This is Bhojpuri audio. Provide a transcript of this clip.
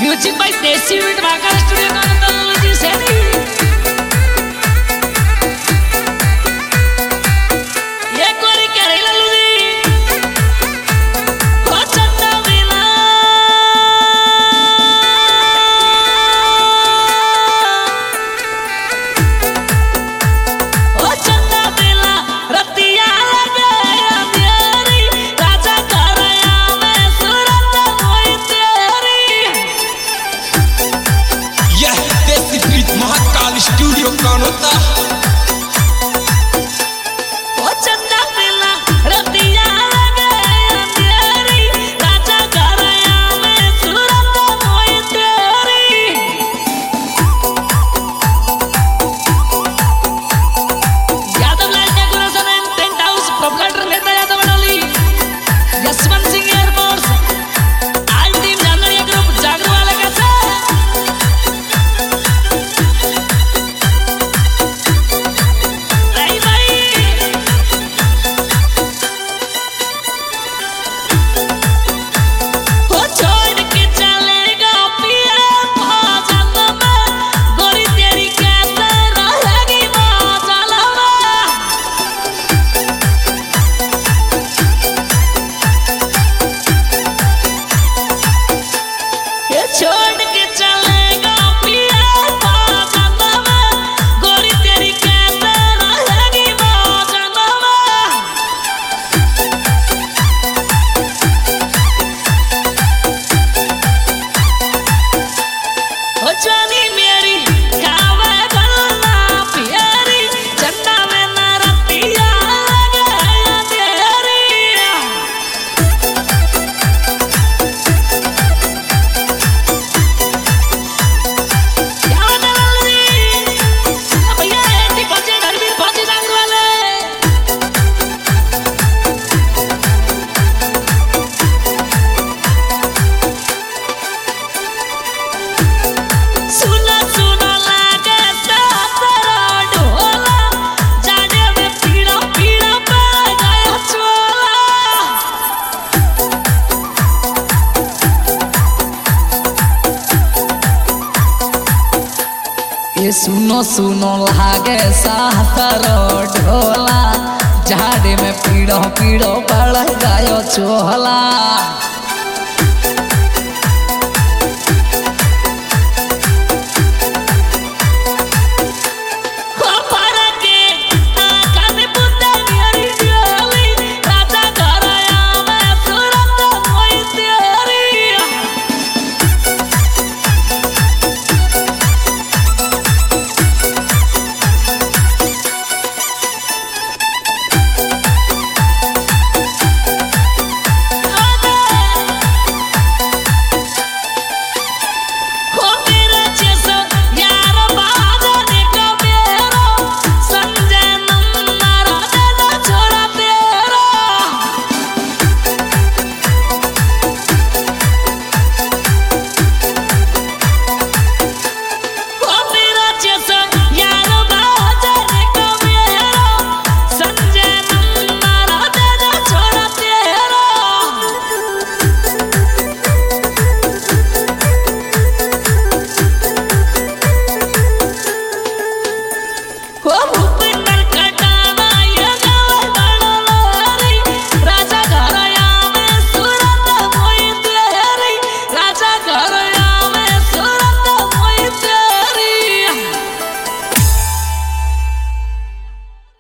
म्यूजिक बाय देसी वीट वाका स्टूडियो का जी सेनी ये कोरी कह रही लल्लू जी हो चंदा बिना हो चंदा बिना रतिया लगे अंधेरी राजा करया में सूरत होई तेरी यह देसी वीट महाकाल स्टूडियो कौन होता ये सुनो सुनो लागे साहतरो ढोला झाड़ी में पीड़ो पीड़ो पड़ गयो चोहला Vamos!